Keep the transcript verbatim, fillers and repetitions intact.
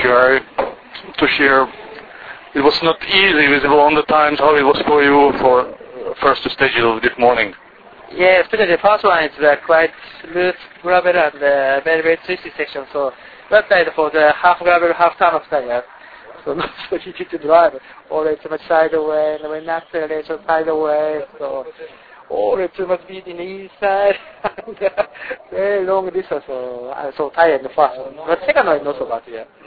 share to share. It was not easy visible on the times how it was for you for first stage of this morning. Yeah, especially the first one is uh, quite loose gravel and uh, very very twisty section. So that side for the half gravel, half turn of tire. So not so easy to drive. Always too much sideways, and when acceleration sideways. So always too much speed in the inside. and, uh, very long distance. So, uh, so tired in the first one. But second one is not so bad. Yeah.